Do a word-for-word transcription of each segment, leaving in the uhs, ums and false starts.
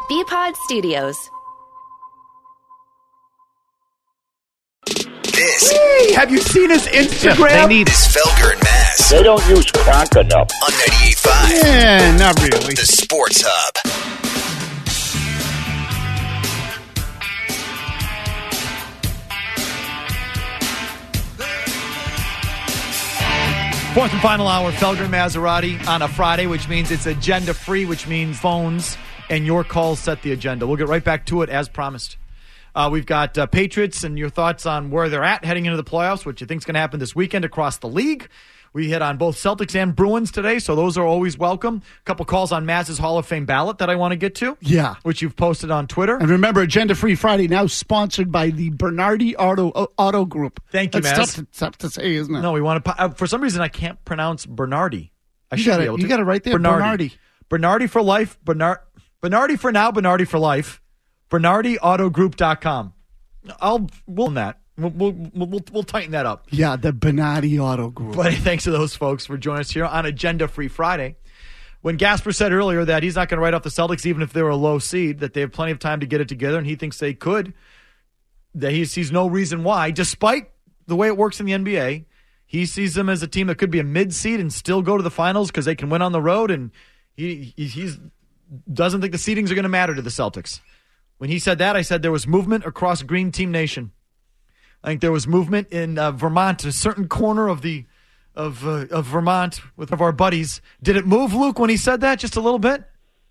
B-Pod Studios. This. Hey, have you seen his Instagram? Yeah, they need this Felger and Mazz. They don't use crack enough. On ninety-eight point five. Yeah, not really. The Sports Hub. Fourth and final hour, Felger and Maserati on a Friday, which means it's agenda-free, which means phones and your calls set the agenda. We'll get right back to it as promised. Uh, we've got uh, Patriots and your thoughts on where they're at heading into the playoffs, what you think is going to happen this weekend across the league. We hit on both Celtics and Bruins today, so those are always welcome. A couple calls on Mazz's Hall of Fame ballot that I want to get to. Yeah. Which you've posted on Twitter. And remember, Agenda Free Friday now sponsored by the Bernardi Auto uh, Auto Group. Thank you, That's Mazz. tough to, tough to say, isn't it? No, we want to. Uh, for some reason, I can't pronounce Bernardi. I you should got be it. able to. You got it right there. Bernardi. Bernardi. Bernardi for life. Bernard. Bernardi for now. Bernardi for life. Bernardi Auto Group dot com. I'll we'll that. We'll, we'll, we'll, we'll tighten that up. Yeah, the Bernardi Auto Group. But thanks to those folks for joining us here on Agenda Free Friday. When Gasper said earlier that he's not going to write off the Celtics even if they were a low seed, that they have plenty of time to get it together, and he thinks they could, that he sees no reason why, despite the way it works in the N B A, he sees them as a team that could be a mid-seed and still go to the finals because they can win on the road, and he he's doesn't think the seedings are going to matter to the Celtics. When he said that, I said there was movement across Green Team Nation. I think there was movement in uh, Vermont, a certain corner of the of uh, of Vermont with one of our buddies. Did it move, Luke, when he said that just a little bit?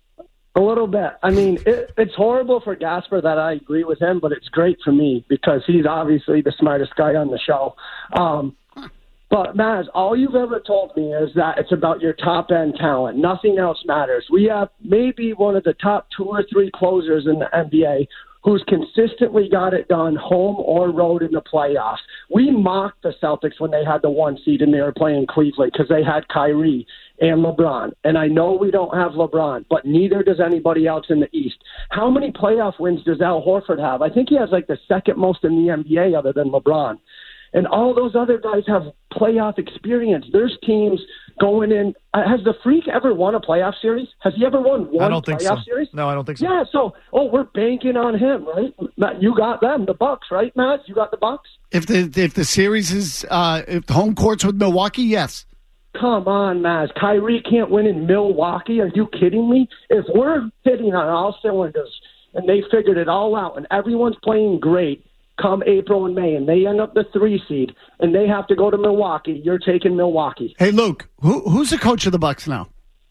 A little bit. I mean, it, it's horrible for Gasper that I agree with him, but it's great for me because he's obviously the smartest guy on the show. Um, but, Maz, all you've ever told me is that it's about your top-end talent. Nothing else matters. We have maybe one of the top two or three closers in the N B A who's consistently got it done home or road in the playoffs. We mocked the Celtics when they had the one seed and they were playing Cleveland because they had Kyrie and LeBron. And I know we don't have LeBron, but neither does anybody else in the East. How many playoff wins does Al Horford have? I think he has like the second most in the N B A other than LeBron. And all those other guys have playoff experience. There's teams going in. Uh, has the Freak ever won a playoff series? Has he ever won one I don't think playoff so. series? No, I don't think so. Yeah, so, oh, we're banking on him, right? Matt, you got them, the Bucks, right, Matt? You got the Bucks? If the if the series is uh, if the home court's with Milwaukee, yes. Come on, Maz. Kyrie can't win in Milwaukee. Are you kidding me? If we're hitting on all cylinders and they figured it all out and everyone's playing great come April and May and they end up the three seed and they have to go to Milwaukee, you're taking Milwaukee. Hey, Luke, who, who's the coach of the Bucks now?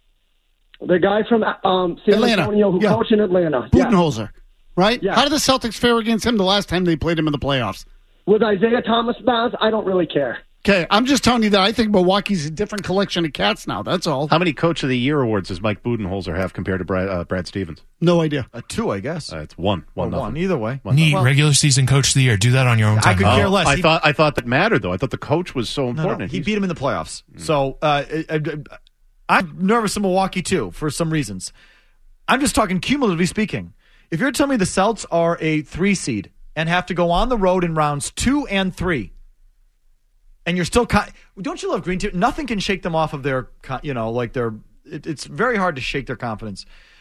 The guy from um, San Atlanta. Antonio who Yeah. coached in Atlanta. Budenholzer, Yeah. right? Yeah. How did the Celtics fare against him the last time they played him in the playoffs? With Isaiah Thomas, Maz, I don't really care. Okay, I'm just telling you that I think Milwaukee's a different collection of cats now. That's all. How many Coach of the Year awards does Mike Budenholzer have compared to Brad, uh, Brad Stevens? No idea. A two, I guess. Uh, it's one. One, Or one, either way. One Neat. Well, Regular season coach of the year. Do that on your own I time. could care Oh, less. I He- thought I thought that mattered though. I thought the coach was so No, important. no, he He's- beat him in the playoffs. So uh, I, I, I'm nervous in Milwaukee, too, for some reasons. I'm just talking cumulatively speaking. If you're telling me the Celts are a three seed and have to go on the road in rounds two and three, and you're still con- don't you love Green Team? Nothing can shake them off of their, con- you know, like their. It, it's very hard to shake their confidence.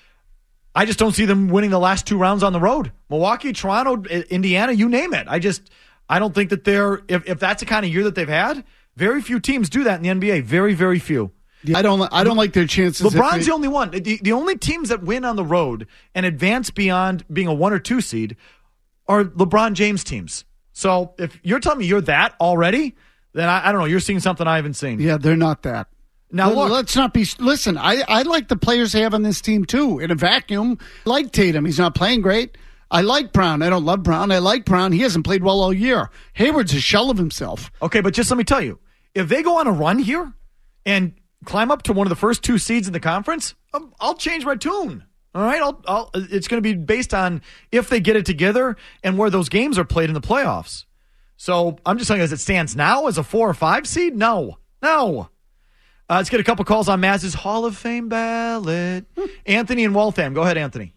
I just don't see them winning the last two rounds on the road. Milwaukee, Toronto, Indiana, you name it. I just I don't think that they're if if that's the kind of year that they've had. Very few teams do that in the N B A. Very very few. I don't. I don't like their chances. LeBron's if they- the only one. The, the only teams that win on the road and advance beyond being a one or two seed are LeBron James teams. So if you're telling me you're that already, then I, I don't know. You're seeing something I haven't seen. Yeah, they're not that. Now Let- look, let's not be. Listen, I, I like the players they have on this team too. In a vacuum, I like Tatum. He's not playing great. I like Brown. I don't love Brown. I like Brown. He hasn't played well all year. Hayward's a shell of himself. okay, but just let me tell you, if they go on a run here and climb up to one of the first two seeds in the conference, I'll, I'll change my tune. All right, I'll, I'll, it's going to be based on if they get it together and where those games are played in the playoffs. So I'm just saying, as it stands now, as a four or five seed, no, no. Uh, let's get a couple calls on Mazz's Hall of Fame ballot. Anthony in Waltham, go ahead, Anthony.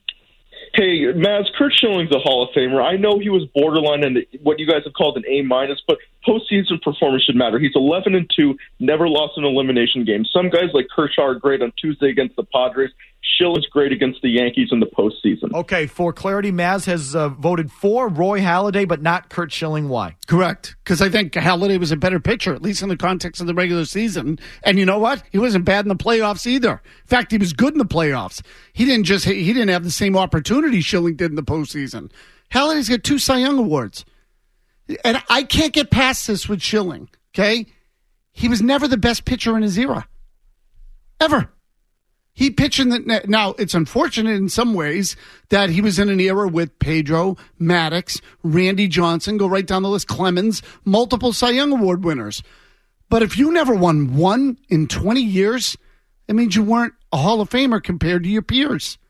Hey, Maz, Kurt Schilling's a Hall of Famer. I know he was borderline in the, what you guys have called an A minus, but postseason performance should matter. He's eleven and two, never lost an elimination game. Some guys like Kershaw are great on Tuesday against the Padres. Schilling's great against the Yankees in the postseason. Okay, for clarity, Maz has uh, voted for Roy Halladay, but not Curt Schilling. Why? Correct. Because I think Halladay was a better pitcher, at least in the context of the regular season. And you know what? He wasn't bad in the playoffs either. In fact, he was good in the playoffs. He didn't just he didn't have the same opportunity Schilling did in the postseason. Halladay's got two Cy Young awards. And I can't get past this with Schilling, okay? He was never the best pitcher in his era. Ever. He pitched in the, now it's unfortunate in some ways that he was in an era with Pedro, Maddox, Randy Johnson, go right down the list, Clemens, multiple Cy Young Award winners. But if you never won one in twenty years, it means you weren't a Hall of Famer compared to your peers.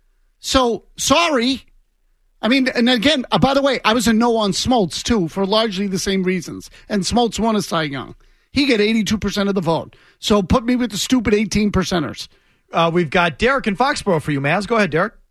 So, sorry. I mean, and again, uh, by the way, I was a no on Smoltz, too, for largely the same reasons. And Smoltz won a Cy Young. He got eighty-two percent of the vote. So put me with the stupid eighteen percenters. Uh, we've got Derek in Foxborough for you, Maz. Go ahead, Derek.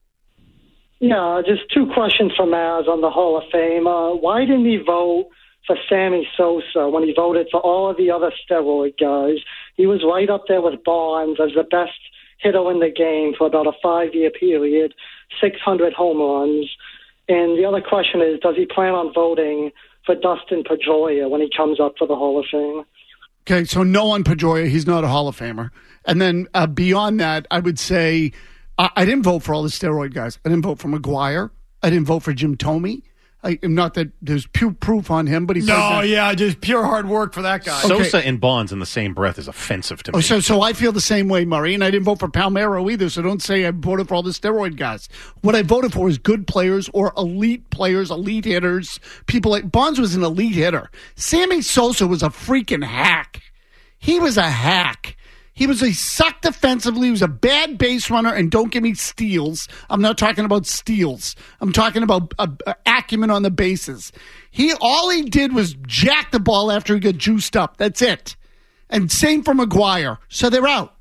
Yeah, just two questions for Maz on the Hall of Fame. Uh, why didn't he vote for Sammy Sosa when he voted for all of the other steroid guys? He was right up there with Bonds as the best hitter in the game for about a five-year period, six hundred home runs. And the other question is, does he plan on voting for Dustin Pedroia when he comes up for the Hall of Fame? Okay, so no on Pedroia. He's not a Hall of Famer. And then uh, beyond that, I would say I, I didn't vote for all the steroid guys. I didn't vote for McGuire. I didn't vote for Jim Thome. I, not that there's pure proof on him, but he no, yeah, just pure hard work for that guy. Sosa Okay. and Bonds in the same breath is offensive to me. Oh, so, so I feel the same way, Murray, and I didn't vote for Palmeiro either, so don't say I voted for all the steroid guys. What I voted for is good players or elite players, elite hitters, people like Bonds was an elite hitter. Sammy Sosa was a freaking hack. He was a hack. He was a sucked defensively. He was a bad base runner, and don't give me steals. I'm not talking about steals. I'm talking about uh, uh, acumen on the bases. He all he did was jack the ball after he got juiced up. That's it. And same for McGuire. So they're out.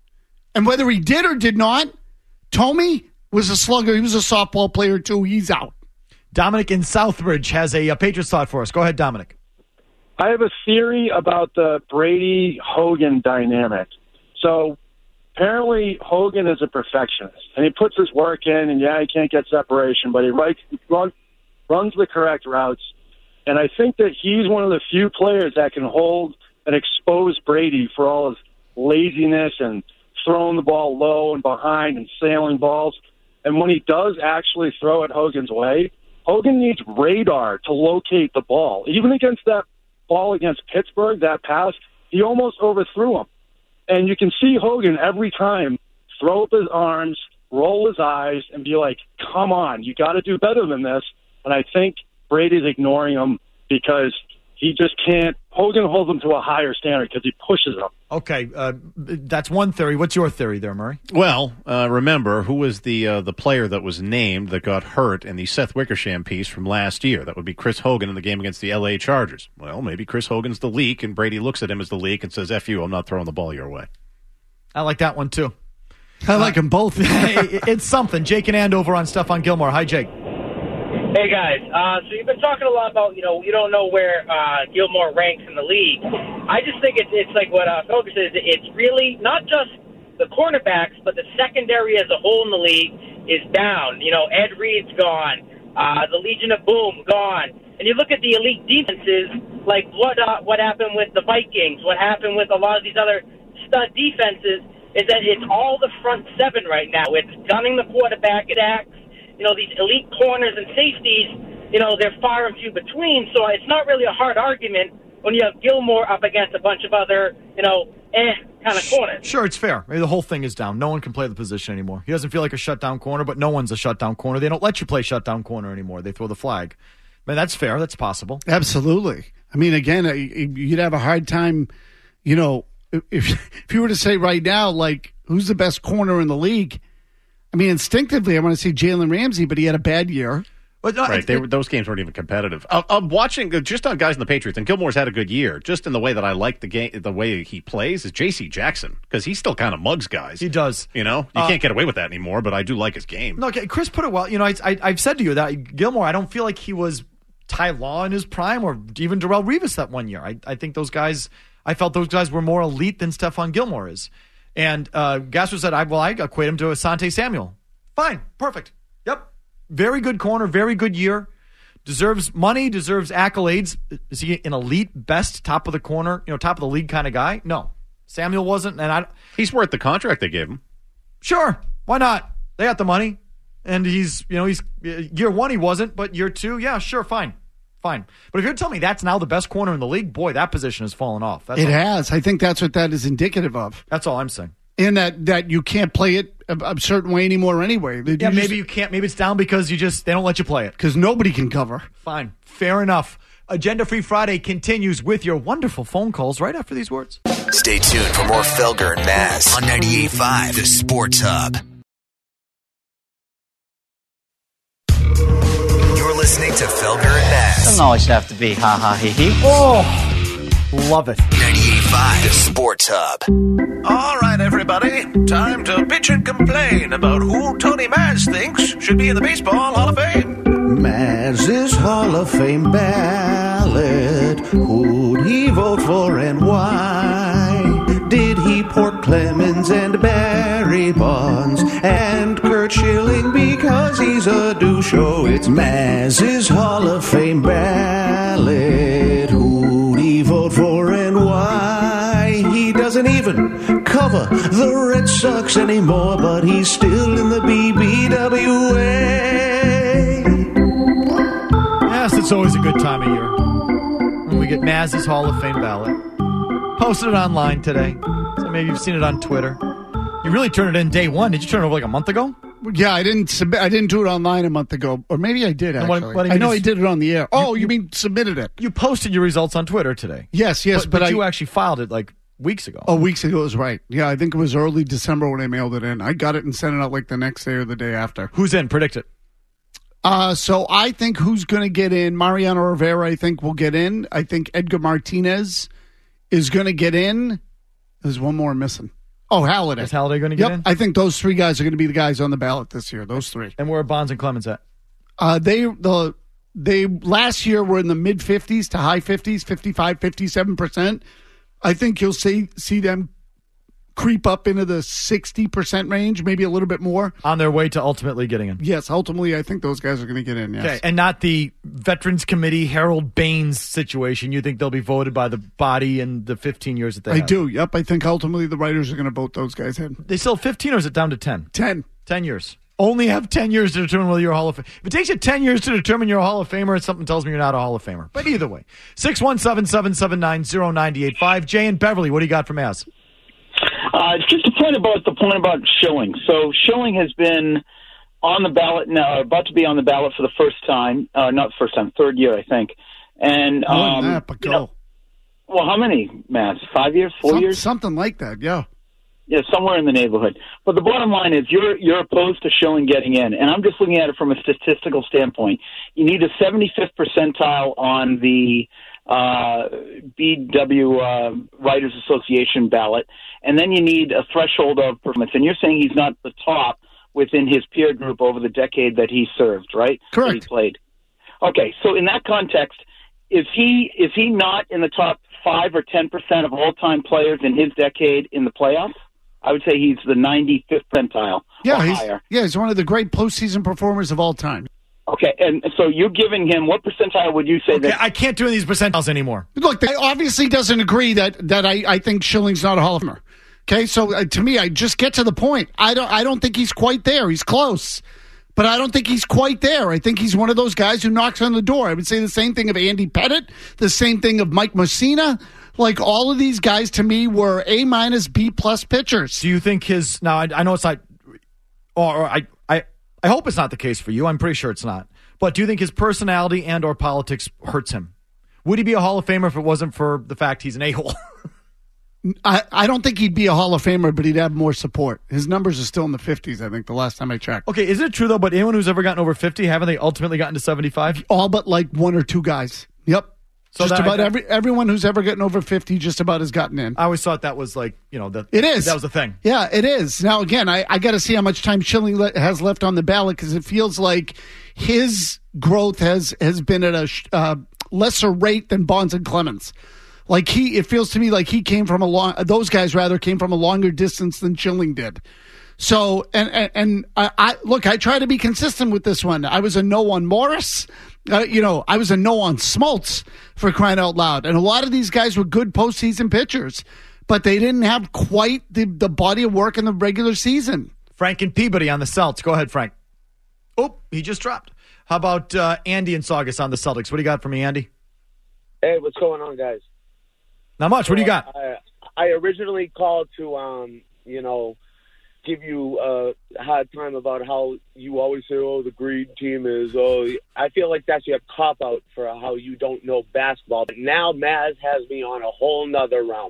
And whether he did or did not, Thome was a slugger. He was a softball player too. He's out. Dominic in Southbridge has a, a Patriots thought for us. Go ahead, Dominic. I have a theory about the Brady-Hogan dynamic. So apparently Hogan is a perfectionist, and he puts his work in, and yeah, he can't get separation, but he writes, run, runs the correct routes. And I think that he's one of the few players that can hold and expose Brady for all his laziness and throwing the ball low and behind and sailing balls. And when he does actually throw it Hogan's way, Hogan needs radar to locate the ball. Even against that ball against Pittsburgh, that pass, he almost overthrew him. And you can see Hogan every time throw up his arms, roll his eyes, and be like, come on, you got to do better than this. And I think Brady's ignoring him because he just can't. Hogan holds him to a higher standard because he pushes him. Okay, uh, that's one theory. What's your theory there, Murray? Well, uh, remember, who was the uh, the player that was named that got hurt in the Seth Wickersham piece from last year? That would be Chris Hogan in the game against the L A Chargers. Well, maybe Chris Hogan's the leak, and Brady looks at him as the leak and says, F you, I'm not throwing the ball your way. I like that one, too. I like them both. It's something. Jake and Andover on Stephon Gilmore. Hi, Jake. Hey, guys. Uh, so you've been talking a lot about, you know, you don't know where uh, Gilmore ranks in the league. I just think it's, it's like what uh, Focus is. It's really not just the cornerbacks, but the secondary as a whole in the league is down. You know, Ed Reed's gone. Uh, the Legion of Boom, gone. And you look at the elite defenses, like what uh, what happened with the Vikings, what happened with a lot of these other stud defenses, is that it's all the front seven right now. It's gunning the quarterback at acts. You know, these elite corners and safeties, you know, they're far and few between. So it's not really a hard argument when you have Gilmore up against a bunch of other, you know, eh kind of corners. Sure, it's fair. Maybe the whole thing is down. No one can play the position anymore. He doesn't feel like a shutdown corner, but no one's a shutdown corner. They don't let you play shutdown corner anymore. They throw the flag. I mean, that's fair. That's possible. Absolutely. I mean, again, you'd have a hard time, you know, if if you were to say right now, like, who's the best corner in the league? I mean, instinctively, I want to say Jalen Ramsey, but he had a bad year. But, uh, right, they were, those games weren't even competitive. I, I'm watching just on guys in the Patriots, and Gilmore's had a good year. Just in the way that I like the game, the way he plays is J C Jackson, because he still kind of mugs guys. He does. You know, you uh, can't get away with that anymore. But I do like his game. No, okay, Chris put it well. You know, I, I, I've said to you that Gilmore, I don't feel like he was Ty Law in his prime, or even Darrelle Revis that one year. I, I think those guys, I felt those guys were more elite than Stephon Gilmore is. And uh, Gasper said, I, well, I equate him to Asante Samuel. Fine, perfect. Yep. Very good corner, very good year. Deserves money, deserves accolades. Is he an elite, best, top of the corner, you know, top of the league kind of guy? No. Samuel wasn't, and I. He's worth the contract they gave him. Sure, why not? They got the money, and he's, you know, he's year one he wasn't, but year two, yeah, sure, fine, fine. But if you're telling me that's now the best corner in the league, boy, that position has fallen off. That's it all. has. I think that's what that is indicative of. That's all I'm saying. And that, that you can't play it a, a certain way anymore anyway. You yeah, just, maybe you can't. Maybe it's down because you just they don't let you play it. Because nobody can cover. Fine. Fair enough. Agenda Free Friday continues with your wonderful phone calls right after these words. Stay tuned for more Felger and Mazz on ninety-eight point five, The Sports Hub. You're listening to Felger and Mazz. Doesn't always have to be ha ha he he. Oh, love it. ninety-eight point five, The Sports Hub. All right, everybody. Time to bitch and complain about who Tony Mazz thinks should be in the Baseball Hall of Fame. Mazz's Hall of Fame ballot. Who'd he vote for and why? Did he pork Clemens and Barry Bonds and Curt Schilling because he's a douche? Oh, it's Mazz's Hall of Fame ballot. Who'd he vote for and why? He doesn't even cover the Red Sox anymore, but he's still in the B B W A. Yes, it's always a good time of year when we get Mazz's Hall of Fame ballot. Posted it online today, so maybe you've seen it on Twitter. You really turned it in day one. Did you turn it over like a month ago? Yeah, I didn't submit. I didn't do it online a month ago, or maybe I did. Actually, what, what I, I mean know is, I did it on the air. Oh, you, you mean submitted it? You posted your results on Twitter today. Yes, yes, but, but, but I, you actually filed it like weeks ago. Oh, weeks ago is right. Yeah, I think it was early December when I mailed it in. I got it and sent it out like the next day or the day after. Who's in? Predict it. Uh, so I think who's going to get in? Mariano Rivera, I think, will get in. I think Edgar Martinez is going to get in. There's one more missing. Oh, Halladay. Is Halladay going to get yep. in? I think those three guys are going to be the guys on the ballot this year. Those three. And where are Bonds and Clemens at? Uh, they the they last year were in the mid fifties to high fifties, fifty-five, fifty-seven percent. I think you'll see see them creep up into the sixty percent range, maybe a little bit more. On their way to ultimately getting in. Yes, ultimately, I think those guys are going to get in, yes. Okay, and not the Veterans Committee Harold Baines situation. You think they'll be voted by the body in the fifteen years that they I have? do, yep. I think ultimately the writers are going to vote those guys in. They still have fifteen, or is it down to ten? ten. ten years. Only have ten years to determine whether you're a Hall of Famer. If it takes you ten years to determine you're a Hall of Famer, something tells me you're not a Hall of Famer. But either way, six one seven, seven seven nine, zero nine eight five. Jay and Beverly, what do you got from Mazz? Uh, just a point about the point about Schilling. So Schilling has been on the ballot now, about to be on the ballot for the first time. Uh, not the first time, third year, I think. And um, More than that, but go. You know, well, how many, Mazz? Five years, four Some, years, something like that. Yeah, yeah, somewhere in the neighborhood. But the bottom line is, you're you're opposed to Schilling getting in, and I'm just looking at it from a statistical standpoint. You need a seventy-fifth percentile on the uh, B W uh, Writers Association ballot, and then you need a threshold of performance. And you're saying he's not the top within his peer group over the decade that he served, right? Correct. That he played. Okay, so in that context, is he is he not in the top five or ten percent of all-time players in his decade in the playoffs? I would say he's the ninety-fifth percentile yeah, or he's, higher. Yeah, he's one of the great postseason performers of all time. Okay, and so you're giving him, what percentile would you say Okay, that? I can't do these percentiles anymore. Look, they obviously doesn't agree that that I, I think Schilling's not a Hall of Famer. Okay, so uh, to me, I just get to the point. I don't I don't think he's quite there. He's close, but I don't think he's quite there. I think he's one of those guys who knocks on the door. I would say the same thing of Andy Pettitte, the same thing of Mike Mussina. Like, all of these guys to me were A minus, B plus pitchers. Do you think his now? I, I know it's not, or, or I, I, I hope it's not the case for you. I'm pretty sure it's not. But do you think his personality and or politics hurts him? Would he be a Hall of Famer if it wasn't for the fact he's an a-hole? I, I don't think he'd be a Hall of Famer, but he'd have more support. His numbers are still in the fifties, I think, the last time I checked. Okay, is it true, though, but anyone who's ever gotten over fifty, haven't they ultimately gotten to seventy-five? All but like one or two guys. Yep. So just that- about I- every everyone who's ever gotten over fifty just about has gotten in. I always thought that was like, you know, the, It is. That was the thing. Yeah, it is. Now, again, I, I got to see how much time Schilling le- has left on the ballot because it feels like his growth has, has been at a sh- uh, lesser rate than Bonds and Clemens. Like he, it feels to me like he came from a long, those guys rather came from a longer distance than Schilling did. So, and, and, and I, I, look, I try to be consistent with this one. I was a no on Morris. Uh, you know, I was a no on Smoltz, for crying out loud. And a lot of these guys were good postseason pitchers, but they didn't have quite the, the body of work in the regular season. Frank and Peabody on the Celts. Go ahead, Frank. Oh, he just dropped. How about uh, Andy and Saugus on the Celtics? What do you got for me, Andy? Hey, what's going on, guys? Not much. What do you got? I, I originally called to, um, you know, give you a hard time about how you always say, oh, the green team is, oh, I feel like that's your cop-out for how you don't know basketball. But now Maz has me on a whole nother realm.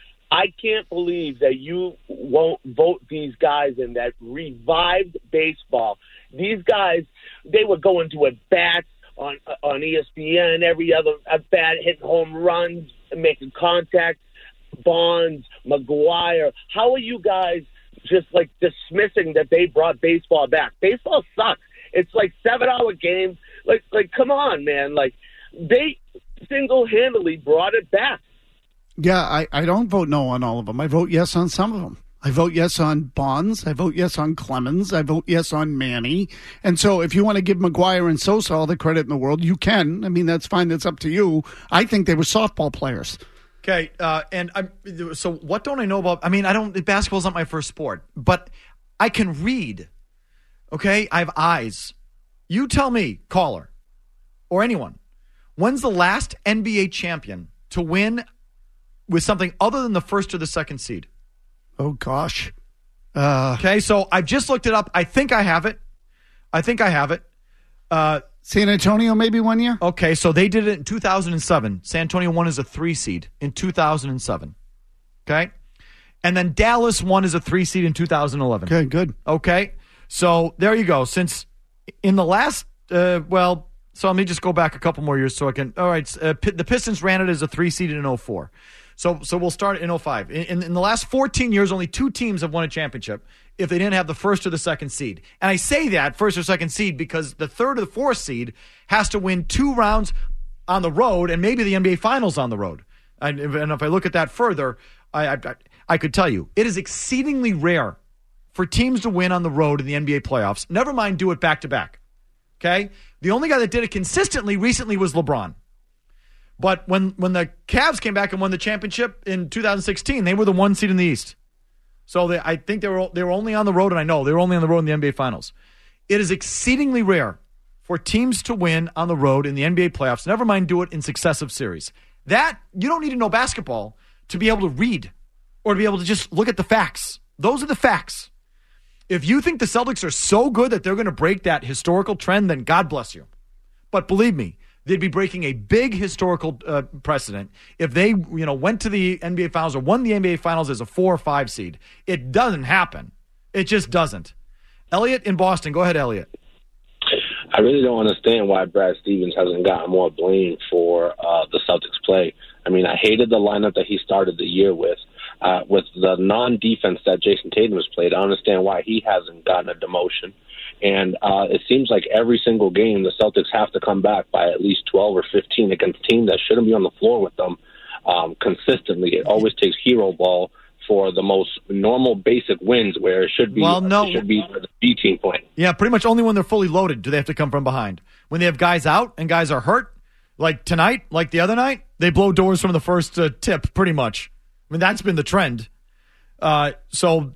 I can't believe that you won't vote these guys in that revived baseball. These guys, they were going to at-bats on, on E S P N, every other at-bat, hitting home runs, making contact, Bonds, McGuire. How are you guys just like dismissing that they brought baseball back? Baseball sucks. It's like seven hour games. Like, like, come on, man. Like, they single-handedly brought it back. Yeah, I, I don't vote no on all of them. I vote yes on some of them. I vote yes on Bonds. I vote yes on Clemens. I vote yes on Manny. And so if you want to give McGuire and Sosa all the credit in the world, you can. I mean, that's fine. That's up to you. I think they were softball players. Okay, uh, and I'm, so what don't I know about? I mean, I don't. Basketball's not my first sport, but I can read. Okay, I have eyes. You tell me, caller, or anyone, when's the last N B A champion to win with something other than the first or the second seed? Oh gosh. Uh, okay, so I've just looked it up. I think I have it. I think I have it. Uh, San Antonio maybe one year? Okay, so they did it in two thousand seven. San Antonio won as a three seed in two thousand seven. Okay? And then Dallas won as a three seed in two thousand eleven. Okay, good. Okay? So there you go. Since in the last, uh, well, so let me just go back a couple more years so I can, all right, uh, the Pistons ran it as a three seed in oh four. So so we'll start in oh five. In, in, in the last fourteen years, only two teams have won a championship if they didn't have the first or the second seed. And I say that, first or second seed, because the third or the fourth seed has to win two rounds on the road and maybe the N B A Finals on the road. And if, and if I look at that further, I, I, I could tell you, it is exceedingly rare for teams to win on the road in the N B A playoffs. Never mind do it back-to-back. Okay? The only guy that did it consistently recently was LeBron. But when, when the Cavs came back and won the championship in two thousand sixteen, they were the one seed in the East. So they, I think they were they were only on the road, and I know they were only on the road in the N B A Finals. It is exceedingly rare for teams to win on the road in the N B A playoffs. Never mind do it in successive series. That, you don't need to know basketball to be able to read or to be able to just look at the facts. Those are the facts. If you think the Celtics are so good that they're going to break that historical trend, then God bless you. But believe me, they'd be breaking a big historical uh, precedent if they, you know, went to the N B A Finals or won the N B A Finals as a four or five seed. It doesn't happen. It just doesn't. Elliot in Boston. Go ahead, Elliot. I really don't understand why Brad Stevens hasn't gotten more blame for uh, the Celtics play. I mean, I hated the lineup that he started the year with. Uh, with the non-defense that Jason Tatum has played, I understand why he hasn't gotten a demotion. And uh, it seems like every single game, the Celtics have to come back by at least twelve or fifteen against teams that shouldn't be on the floor with them um, consistently. It always takes hero ball for the most normal, basic wins where it should be, well, no. it should be the B team point. Yeah, pretty much only when they're fully loaded do they have to come from behind. When they have guys out and guys are hurt, like tonight, like the other night, they blow doors from the first uh, tip, pretty much. I mean, that's been the trend. Uh, so,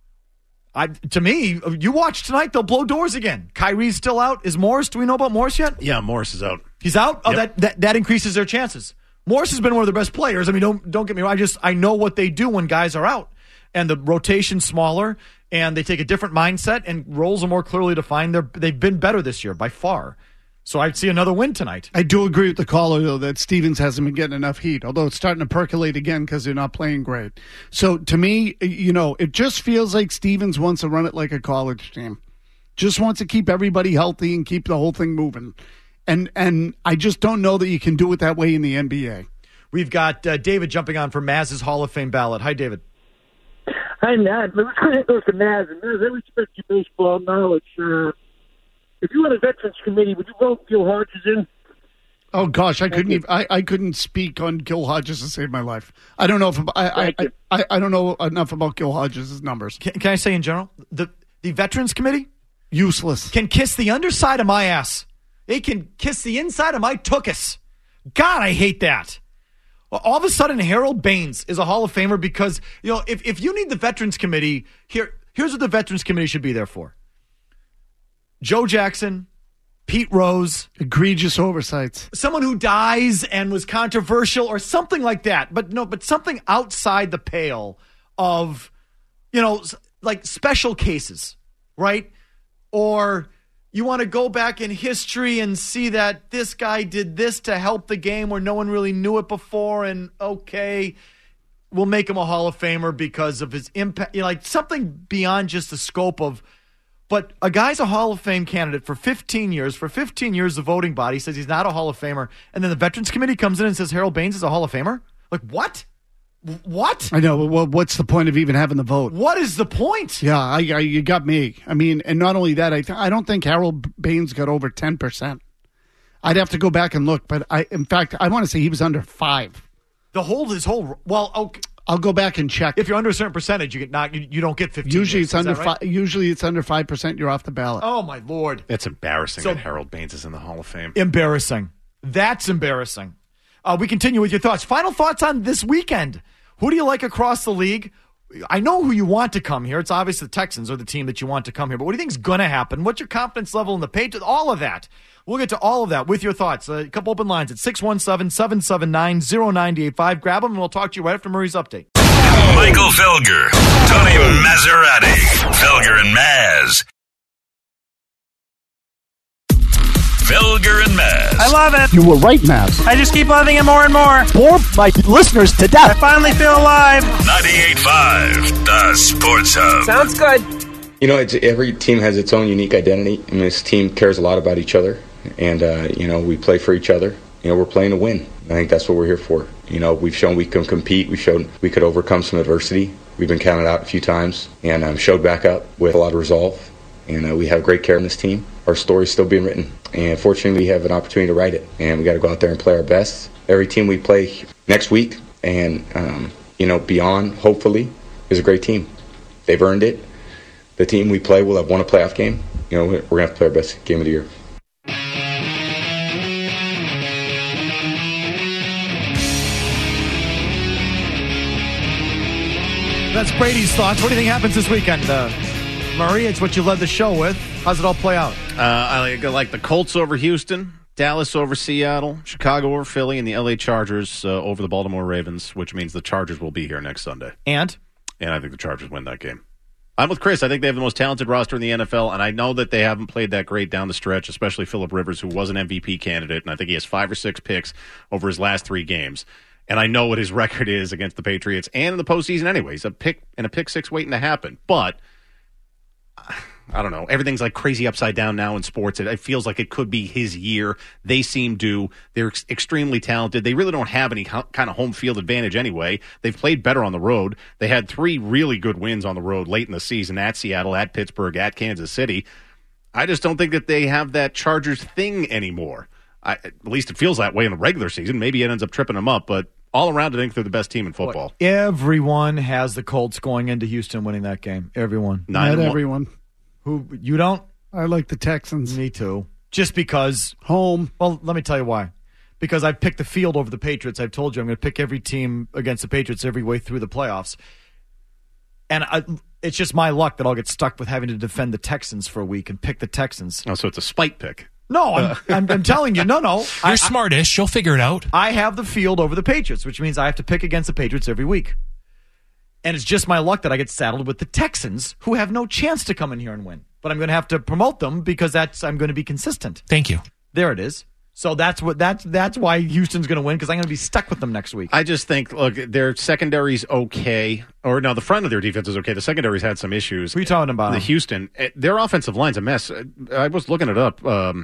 I to me, you watch tonight, they'll blow doors again. Kyrie's still out. Is Morris, do we know about Morris yet? Yeah, Morris is out. He's out? Oh, Yep. that, that that increases their chances. Morris has been one of their best players. I mean, don't don't get me wrong. I just, I know what they do when guys are out. And the rotation's smaller, and they take a different mindset, and roles are more clearly defined. They're, they've been better this year, by far. So I'd see another win tonight. I do agree with the caller, though, that Stevens hasn't been getting enough heat, although it's starting to percolate again because they're not playing great. So to me, you know, it just feels like Stevens wants to run it like a college team. Just wants to keep everybody healthy and keep the whole thing moving. And and I just don't know that you can do it that way in the N B A. We've got uh, David jumping on for Maz's Hall of Fame ballot. Hi, David. Hi, Matt. Let's go to Maz. And Maz, I respect your baseball knowledge. Uh, if you had a Veterans Committee, would you vote Gil Hodges in? Oh gosh, I couldn't even. I, I couldn't speak on Gil Hodges to save my life. I don't know if I I, I, I don't know enough about Gil Hodges' numbers. Can, can I say in general, the the Veterans Committee useless can kiss the underside of my ass. They can kiss the inside of my tuchus. God, I hate that. Well, all of a sudden, Harold Baines is a Hall of Famer because you know if if you need the Veterans Committee here, here's what the Veterans Committee should be there for. Joe Jackson. Pete Rose. Egregious oversights. Someone who dies and was controversial or something like that. But no, but something outside the pale of, you know, like special cases, right? Or you want to go back in history and see that this guy did this to help the game where no one really knew it before. And okay, we'll make him a Hall of Famer because of his impact. You know, like something beyond just the scope of. But a guy's a Hall of Fame candidate for fifteen years. For fifteen years, the voting body says he's not a Hall of Famer. And then the Veterans Committee comes in and says Harold Baines is a Hall of Famer? Like, what? What? I know. Well, what's the point of even having the vote? What is the point? Yeah, I, I, you got me. I mean, and not only that, I, th- I don't think Harold Baines got over ten percent. I'd have to go back and look. But, I, in fact, I want to say he was under five. The whole, his whole, well, okay. I'll go back and check. If you're under a certain percentage, you get not. You, you don't get fifteen. Usually, years. it's under right? five. Usually, it's under five percent. You're off the ballot. Oh my lord, it's embarrassing so, that Harold Baines is in the Hall of Fame. Embarrassing. That's embarrassing. Uh, we continue with your thoughts. Final thoughts on this weekend. Who do you like across the league? I know who you want to come here. It's obvious the Texans are the team that you want to come here. But what do you think is going to happen? What's your confidence level in the Patriots? All of that. We'll get to all of that with your thoughts. A couple open lines at six one seven, seven seven nine, zero nine eight five. Grab them, and we'll talk to you right after Murray's update. Michael Felger, Tony Maserati, Felger and Maz. Felger and Maz. I love it. You were right, Maz. I just keep loving it more and more. Bore my listeners to death. I finally feel alive. ninety-eight point five, the Sports Hub. Sounds good. You know, it's, every team has its own unique identity, and this team cares a lot about each other. And, uh, you know, we play for each other. You know, we're playing to win. I think that's what we're here for. You know, we've shown we can compete. We've shown we could overcome some adversity. We've been counted out a few times and um, showed back up with a lot of resolve. And uh, we have great care in this team. Our story's still being written. And fortunately, we have an opportunity to write it. And we got to go out there and play our best. Every team we play next week and, um, you know, beyond, hopefully, is a great team. They've earned it. The team we play will have won a playoff game. You know, we're going to have to play our best game of the year. That's Brady's thoughts. What do you think happens this weekend, uh, Murray? It's what you led the show with. How's it all play out? Uh, I like, I like the Colts over Houston, Dallas over Seattle, Chicago over Philly, and the L A Chargers uh, over the Baltimore Ravens, which means the Chargers will be here next Sunday. And? And I think the Chargers win that game. I'm with Chris. I think they have the most talented roster in the N F L, and I know that they haven't played that great down the stretch, especially Phillip Rivers, who was an M V P candidate, and I think he has five or six picks over his last three games. And I know what his record is against the Patriots and in the postseason anyways. A pick and a pick six waiting to happen. But, I don't know. Everything's like crazy upside down now in sports. It, it feels like it could be his year. They seem to. They're ex- extremely talented. They really don't have any ho- kind of home field advantage anyway. They've played better on the road. They had three really good wins on the road late in the season at Seattle, at Pittsburgh, at Kansas City. I just don't think that they have that Chargers thing anymore. I, at least it feels that way in the regular season. Maybe it ends up tripping them up, but all around I think they're the best team in football. Boy, everyone has the Colts going into Houston winning that game. Everyone. Not everyone. Who you don't? I like the Texans. Me too. Just because. Home. Well, let me tell you why. Because I've picked the field over the Patriots. I've told you I'm going to pick every team against the Patriots every way through the playoffs. And I, it's just my luck that I'll get stuck with having to defend the Texans for a week and pick the Texans. Oh, so it's a spite pick. No, I'm, I'm, I'm telling you, no, no. You're I, smartish. You'll figure it out. I have the field over the Patriots, which means I have to pick against the Patriots every week. And it's just my luck that I get saddled with the Texans, who have no chance to come in here and win. But I'm going to have to promote them because that's I'm going to be consistent. Thank you. There it is. So that's what that's that's why Houston's going to win, because I'm going to be stuck with them next week. I just think, look, their secondary's okay. Or no, the front of their defense is okay. The secondary's had some issues. What are you talking about? The Houston, their offensive line's a mess. I was looking it up. Um,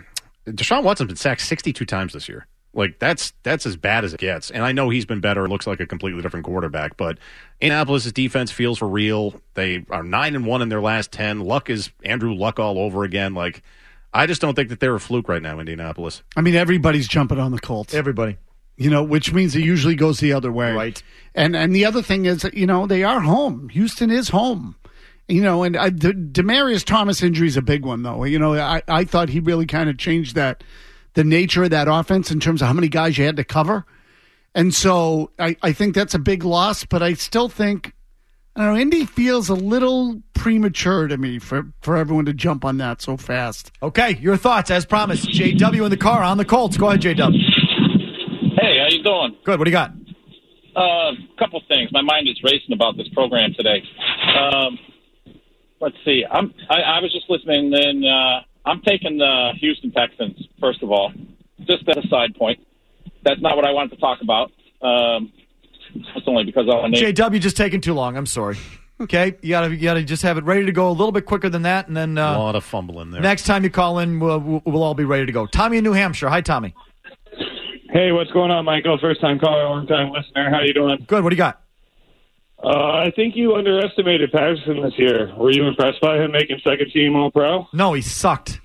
Deshaun Watson's been sacked sixty-two times this year. Like, that's that's as bad as it gets. And I know he's been better. It looks like a completely different quarterback. But Indianapolis' defense feels for real. They are nine and one in their last ten. Luck is Andrew Luck all over again. Like, I just don't think that they're a fluke right now, Indianapolis. I mean, everybody's jumping on the Colts. Everybody. You know, which means it usually goes the other way. Right. And and the other thing is, you know, they are home. Houston is home. You know, and I, the Demaryius Thomas injury is a big one, though. You know, I, I thought he really kind of changed that, the nature of that offense in terms of how many guys you had to cover. And so I, I think that's a big loss, but I still think, I don't know, Indy feels a little premature to me for, for everyone to jump on that so fast. Okay, your thoughts, as promised. J W in the car on the Colts. Go ahead, J W. Hey, how you doing? Good, what do you got? A uh, couple things. My mind is racing about this program today. Um, let's see. I'm, I, I was just listening, and uh, I'm taking the Houston Texans, first of all. Just as a side point. That's not what I wanted to talk about. Um, it's only because I want to... J W just taking too long. I'm sorry. Okay, you gotta you gotta just have it ready to go a little bit quicker than that, and then uh, a lot of fumbling there. Next time you call in, we'll, we'll all be ready to go. Tommy in New Hampshire. Hi, Tommy. Hey, what's going on, Michael? First time caller, long time listener. How you doing? Good. What do you got? Uh, I think you underestimated Patterson this year. Were you impressed by him making second team All Pro? No, he sucked.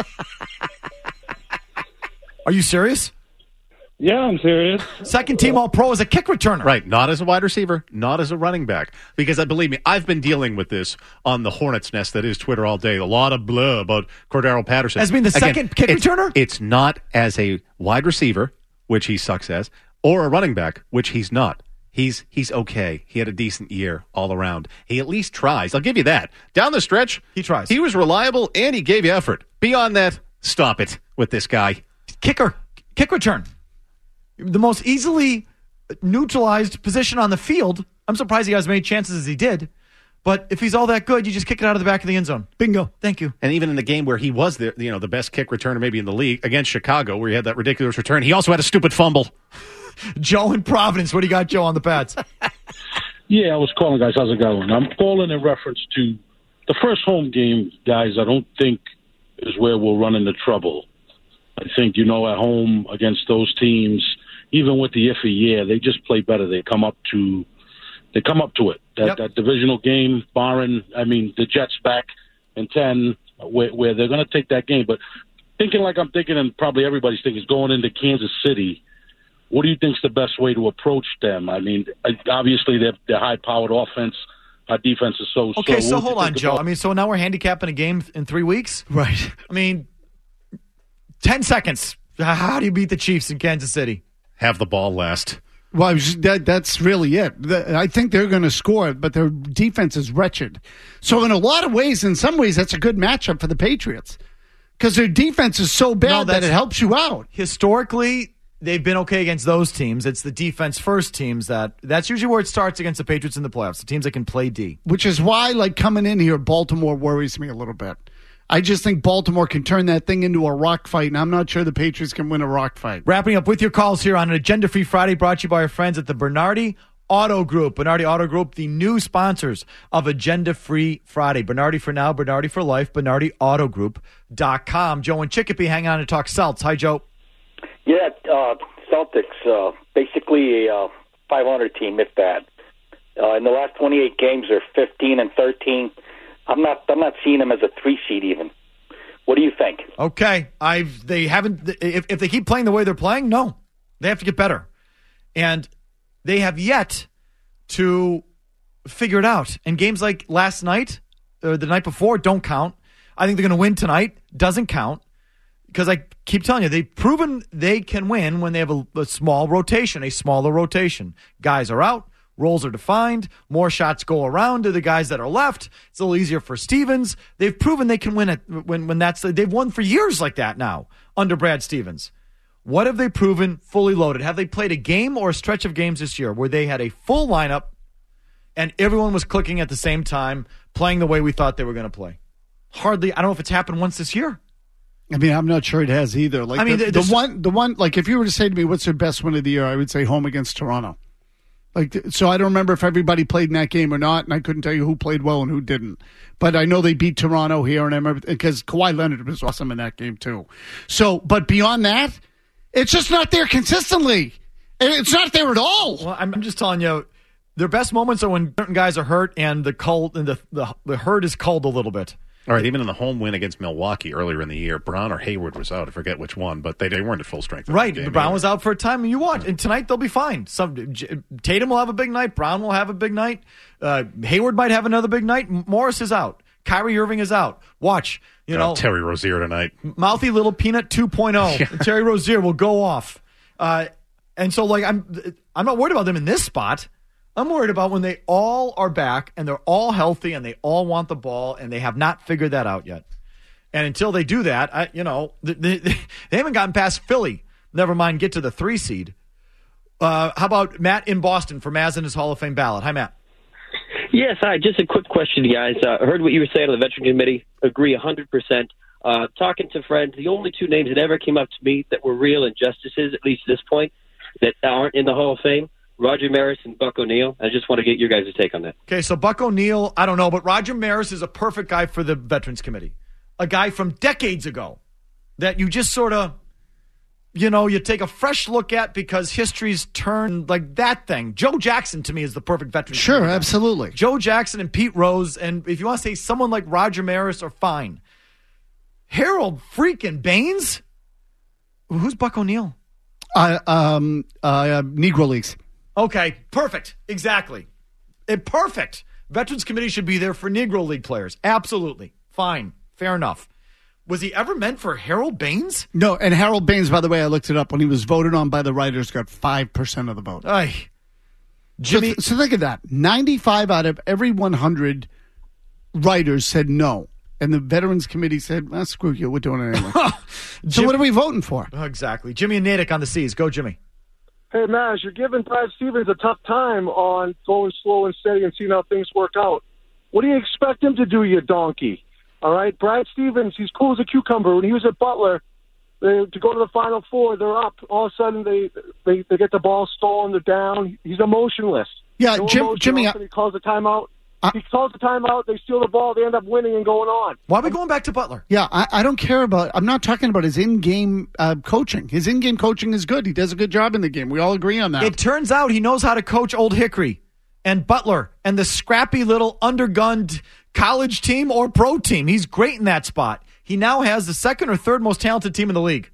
Are you serious? Yeah, I'm serious. Second team All Pro as a kick returner. Right, not as a wide receiver, not as a running back. Because I believe me, I've been dealing with this on the hornet's nest that is Twitter all day. A lot of blah about Cordero Patterson. As being the Again, second kick it's, returner? It's not as a wide receiver, which he sucks as, or a running back, which he's not. He's he's okay. He had a decent year all around. He at least tries. I'll give you that. Down the stretch, he tries. He was reliable, and he gave you effort. Beyond that, stop it with this guy. Kicker, kick return. The most easily neutralized position on the field. I'm surprised he got as many chances as he did. But if he's all that good, you just kick it out of the back of the end zone. Bingo. Thank you. And even in the game where he was the you know the best kick returner maybe in the league against Chicago, where he had that ridiculous return, he also had a stupid fumble. Joe in Providence. What do you got, Joe, on the Pats? Yeah, I was calling, guys. How's it going? I'm calling in reference to the first home game, guys. I don't think is where we'll run into trouble. I think, you know, at home against those teams, even with the iffy year, they just play better. They come up to, they come up to it. That, Yep. that divisional game, barring, I mean, the Jets back in ten, where, where they're going to take that game. But thinking like I'm thinking, and probably everybody's thinking, is going into Kansas City. What do you think is the best way to approach them? I mean, obviously they're, they're high-powered offense. Our defense is so. Okay, so, so hold on, Joe. about- I mean, so now we're handicapping a game in three weeks? Right. I mean, ten seconds. How do you beat the Chiefs in Kansas City? Have the ball last. Well, I was- that, that's really it. The- I think they're going to score, but their defense is wretched. So in a lot of ways, in some ways, that's a good matchup for the Patriots because their defense is so bad No, that that's- it helps you out. Historically, they've been okay against those teams. It's the defense first teams that that's usually where it starts against the Patriots in the playoffs, the teams that can play D. Which is why, like, coming in here, Baltimore worries me a little bit. I just think Baltimore can turn that thing into a rock fight, and I'm not sure the Patriots can win a rock fight. Wrapping up with your calls here on an Agenda Free Friday brought to you by our friends at the Bernardi Auto Group. Bernardi Auto Group, the new sponsors of Agenda Free Friday. Bernardi for now, Bernardi for life, Bernardi Auto Group dot com. Joe and Chicopee hang on to talk Celts. Hi, Joe. Yeah, uh, Celtics, uh, basically a uh, five hundred team, if that. Uh, in the last twenty-eight games, they're fifteen and thirteen. I'm not. I'm not seeing them as a three seed even. What do you think? Okay, I've they haven't. If if they keep playing the way they're playing, no, they have to get better, and they have yet to figure it out. And games like last night or the night before don't count. I think they're going to win tonight. Doesn't count. Because I keep telling you, they've proven they can win when they have a, a small rotation, a smaller rotation. Guys are out, roles are defined, more shots go around to the guys that are left. It's a little easier for Stevens. They've proven they can win it when, when that's they've won for years like that now under Brad Stevens. What have they proven fully loaded? Have they played a game or a stretch of games this year where they had a full lineup and everyone was clicking at the same time, playing the way we thought they were going to play? Hardly. I don't know if it's happened once this year. I mean, I'm not sure it has either. Like I mean, the, the this- one, the one, like if you were to say to me, "What's their best win of the year?" I would say home against Toronto. Like, so I don't remember if everybody played in that game or not, and I couldn't tell you who played well and who didn't. But I know they beat Toronto here, and I remember because Kawhi Leonard was awesome in that game too. So, but beyond that, it's just not there consistently. It's not there at all. Well, I'm just telling you, their best moments are when certain guys are hurt and the cold and the the, the hurt is culled a little bit. All right, even in the home win against Milwaukee earlier in the year, Brown or Hayward was out. I forget which one, but they, they weren't at full strength. Right, Brown either. was out for a time, and you watch. And tonight they'll be fine. Some J- Tatum will have a big night. Brown will have a big night. Uh, Hayward might have another big night. Morris is out. Kyrie Irving is out. Watch, you oh, know, Terry Rozier tonight. Mouthy little peanut two point oh. Yeah. Terry Rozier will go off, uh, and so like I'm, I'm not worried about them in this spot. I'm worried about when they all are back and they're all healthy and they all want the ball and they have not figured that out yet. And until they do that, I, you know, they, they, they haven't gotten past Philly. Never mind, get to the three seed. Uh, how about Matt in Boston for Maz and his Hall of Fame ballot? Hi, Matt. Yes, hi. Just a quick question, guys. Uh, heard what you were saying on the Veteran Committee. Agree one hundred percent. Uh, talking to friends, the only two names that ever came up to me that were real injustices, at least at this point, that aren't in the Hall of Fame, Roger Maris and Buck O'Neil. I just want to get your guys' take on that. Okay, so Buck O'Neil, I don't know, but Roger Maris is a perfect guy for the Veterans Committee. A guy from decades ago that you just sort of, you know, you take a fresh look at because history's turned like that thing. Joe Jackson, to me, is the perfect veteran. Sure, absolutely. Joe Jackson and Pete Rose, and if you want to say someone like Roger Maris are fine. Harold freaking Baines? Who's Buck O'Neil? Uh, um, uh, Negro Leagues. Okay, perfect. Exactly. It, perfect. Veterans Committee should be there for Negro League players. Absolutely. Fine. Fair enough. Was he ever meant for Harold Baines? No, and Harold Baines, by the way, I looked it up. When he was voted on by the writers, got five percent of the vote. Aye. Jimmy. So, so think of that. ninety-five out of every one hundred writers said no. And the Veterans Committee said, well, screw you, we're doing it anyway. So Jim- what are we voting for? Oh, exactly. Jimmy and Natick on the C's. Go, Jimmy. Hey, Maz, you're giving Brad Stevens a tough time on going slow and steady and seeing how things work out. What do you expect him to do, you donkey? All right, Brad Stevens, he's cool as a cucumber. When he was at Butler, they, to go to the Final Four, they're up. All of a sudden, they they, they get the ball stolen, they're down. He's emotionless. Yeah, no Jim, emotion. Jimmy, All of a sudden he calls a timeout. Uh, he calls the timeout, they steal the ball, they end up winning and going on. Why are we going back to Butler? Yeah, I, I don't care about, I'm not talking about his in-game uh, coaching. His in-game coaching is good. He does a good job in the game. We all agree on that. It turns out he knows how to coach Old Hickory and Butler and the scrappy little undergunned college team or pro team. He's great in that spot. He now has the second or third most talented team in the league.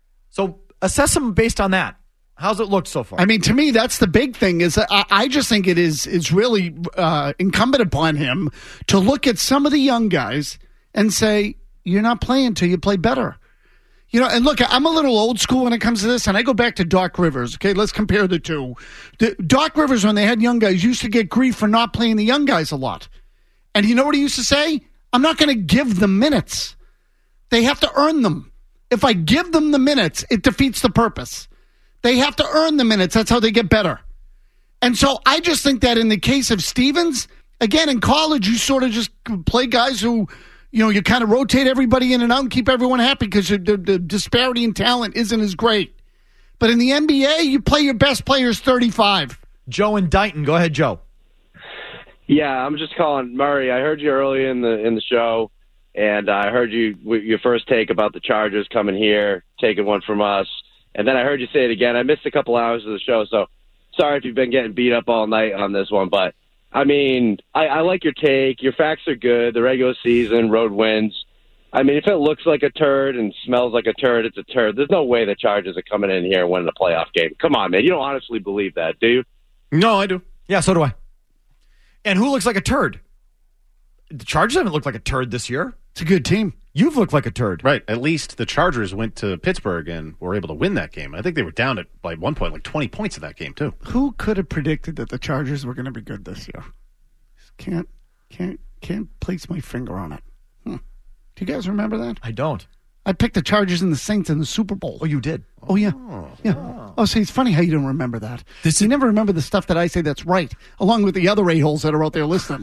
So assess him based on that. How's it look so far? I mean, to me, that's the big thing. Is I, I just think it is is really uh, incumbent upon him to look at some of the young guys and say, "You're not playing till you play better." You know, and look, I'm a little old school when it comes to this, and I go back to Doc Rivers. Okay, let's compare the two. The, Doc Rivers, when they had young guys, used to get grief for not playing the young guys a lot. And you know what he used to say? I'm not going to give them minutes. They have to earn them. If I give them the minutes, it defeats the purpose. They have to earn the minutes. That's how they get better. And so I just think that in the case of Stevens, again, in college, you sort of just play guys who, you know, you kind of rotate everybody in and out and keep everyone happy because the, the disparity in talent isn't as great. But in the N B A, you play your best players thirty-five. Joe and Dighton. Go ahead, Joe. Yeah, I'm just calling Murray. I heard you early in the in the show, and I heard you your first take about the Chargers coming here, taking one from us. And then I heard you say it again. I missed a couple hours of the show, so sorry if you've been getting beat up all night on this one. But, I mean, I, I like your take. Your facts are good. The regular season, road wins. I mean, if it looks like a turd and smells like a turd, it's a turd. There's no way the Chargers are coming in here and winning a playoff game. Come on, man. You don't honestly believe that, do you? No, I do. Yeah, so do I. And who looks like a turd? The Chargers haven't looked like a turd this year. It's a good team. You've looked like a turd. Right. At least the Chargers went to Pittsburgh and were able to win that game. I think they were down at, by one point, like twenty points in that game, too. Who could have predicted that the Chargers were going to be good this year? Can't, can't, can't place my finger on it. Hmm. Do you guys remember that? I don't. I picked the Chargers and the Saints in the Super Bowl. Oh, you did? Oh, yeah. Oh, yeah. Oh, oh see, it's funny how you don't remember that. This you never remember the stuff that I say that's right, along with the other a-holes that are out there listening.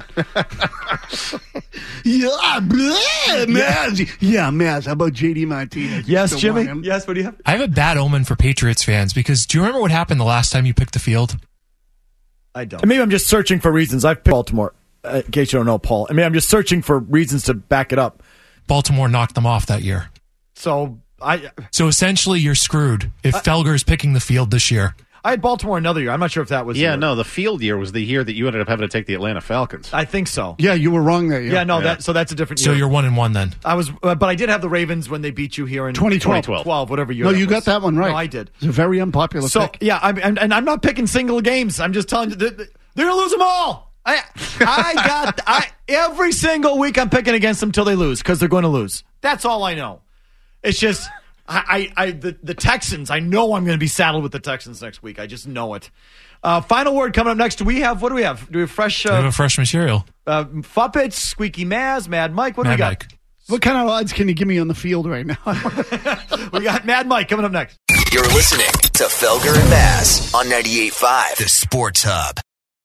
yeah, bleh, Maz. Yeah, Maz. How about J D Martinez? Yes, Still Jimmy. Yes, what do you have? I have a bad omen for Patriots fans because do you remember what happened the last time you picked the field? I don't. And maybe I'm just searching for reasons. I've picked Baltimore, uh, in case you don't know, Paul. I mean, I'm just searching for reasons to back it up. Baltimore knocked them off that year. So I. So essentially, you're screwed if I, Felger's picking the field this year. I had Baltimore another year. I'm not sure if that was. Yeah, the, no, the field year was the year that you ended up having to take the Atlanta Falcons. I think so. Yeah, you were wrong that year. Yeah, no, yeah. that so that's a different year. So you're one and one then. I was, uh, but I did have the Ravens when they beat you here in twenty twelve. twenty twelve, whatever year. No, that you was. got that one right. No, I did. It's a very unpopular so, pick. yeah, I'm, and, and I'm not picking single games. I'm just telling you that they're gonna lose them all. I, I got I every single week I'm picking against them till they lose because they're going to lose. That's all I know. It's just. I, I, I the, the Texans, I know I'm going to be saddled with the Texans next week. I just know it. Uh, final word coming up next. Do we have, what do we have? Do we have fresh? Uh, we have a fresh material. Uh, Fuppets, Squeaky Maz, Mad Mike. What do Mad we got? Mike. What kind of odds can you give me on the field right now? We got Mad Mike coming up next. You're listening to Felger and Maz on ninety-eight point five, the Sports Hub.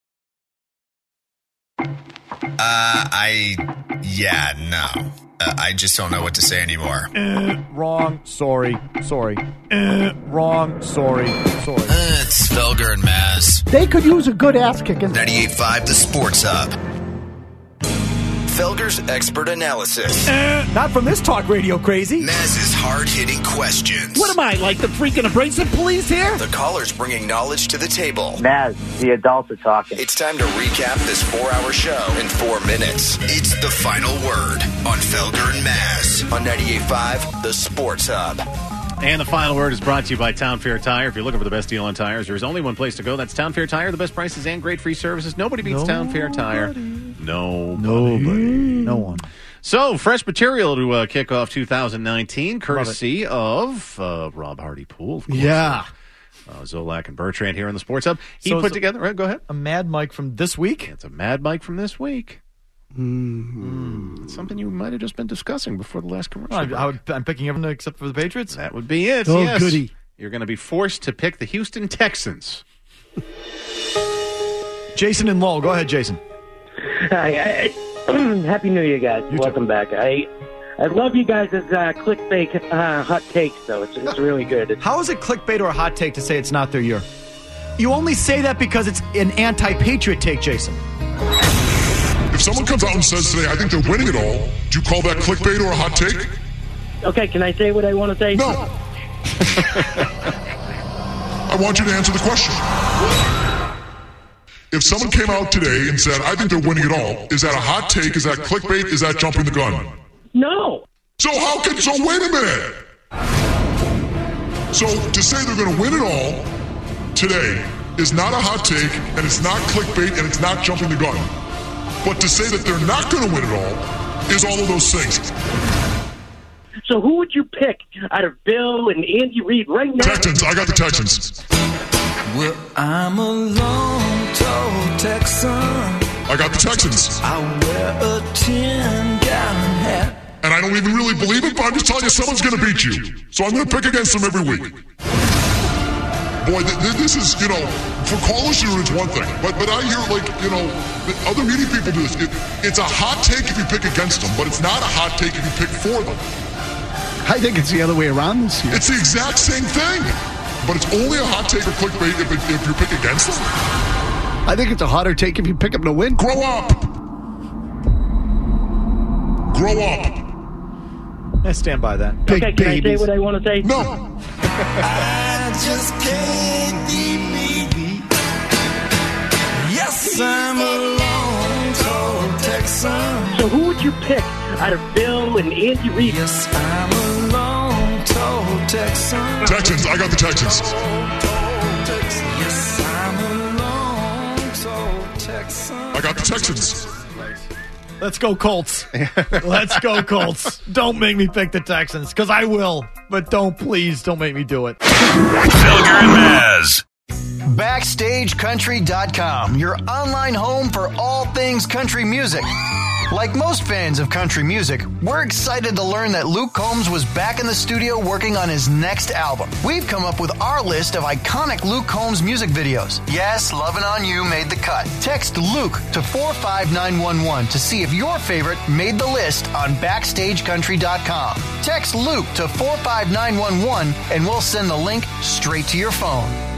Uh, I, yeah, no. Uh, I just don't know what to say anymore. Uh, wrong. Sorry. Sorry. Uh, wrong. Sorry. Sorry. Uh, it's Felger and Maz. They could use a good ass kicking. ninety-eight point five, the Sports Hub. Felger's expert analysis. Uh, not from this talk radio crazy. Maz's hard-hitting questions. What am I, like the freaking abrasive police here? The callers bringing knowledge to the table. Maz, the adults are talking. It's time to recap this four-hour show in four minutes. It's the final word on Felger and Maz. On ninety-eight point five, the Sports Hub. And the final word is brought to you by Town Fair Tire. If you're looking for the best deal on tires, there's only one place to go. That's Town Fair Tire. The best prices and great free services. Nobody beats Nobody. Town Fair Tire. Nobody. Nobody. No one. So, fresh material to uh, kick off two thousand nineteen, courtesy of uh, Rob Hardy Pool. Of course. Yeah. Uh, Zolak and Bertrand here in the Sports Hub. He So put it's together, right, go ahead. A Mad Mike from this week? It's a Mad Mike from this week. Mm-hmm. Mm, something you might have just been discussing before the last commercial. I, break. I, I'm picking everyone except for the Patriots. That would be it. Oh, yes. goody. You're going to be forced to pick the Houston Texans. Jason and Lowell. Go ahead, Jason. Hi, I, Happy New Year, guys. You Welcome too. back. I I love you guys' uh, clickbait uh, hot takes, though. It's, it's really good. It's, How is it clickbait or a hot take to say it's not their year? You only say that because it's an anti-patriot take, Jason. If someone comes out and says today, I think they're winning it all, do you call that clickbait or a hot take? Okay, can I say what I want to say? No. I want you to answer the question. If someone came out today and said, I think they're winning it all, is that a hot take? Is that clickbait? Is that jumping the gun? No. So how can, so wait a minute. So to say they're going to win it all today is not a hot take, and it's not clickbait, and it's not jumping the gun. But to say that they're not going to win it all is all of those things. So who would you pick out of Bill and Andy Reid right now? Texans. I got the Texans. Well, I'm a long, tall Texan. I got the Texans. I wear a ten-gallon hat. And I don't even really believe it, but I'm just telling you, someone's going to beat you. So I'm going to pick against them every week. Boy, th- th- this is, you know, for callers here, it's one thing. But but I hear, like, you know, other media people do this. It, it's a hot take if you pick against them, but it's not a hot take if you pick for them. I think it's the other way around this year. It's the exact same thing. But it's only a hot take or clickbait if, it, if you pick against them. I think it's a hotter take if you pick them to win. Grow up. Grow up. I stand by that. Big okay, can babies. I say what I want to say? No. I just can't be me. Yes, I'm a long, tall Texan. So who would you pick out of Bill and Andy Reid? Yes, I'm a long, tall Texan. Texans. I got the Texans. Yes, I'm a long, tall Texan. I got the Texans. Let's go Colts. Let's go Colts. Don't make me pick the Texans, because I will. But don't, please, don't make me do it. Felger and Maz. Backstage Country dot com, your online home for all things country music. Like most fans of country music, we're excited to learn that Luke Combs was back in the studio working on his next album. We've come up with our list of iconic Luke Combs music videos. Yes, Lovin' On You made the cut. Text Luke to four five nine one one to see if your favorite made the list on Backstage Country dot com. Text Luke to four five nine one one and we'll send the link straight to your phone.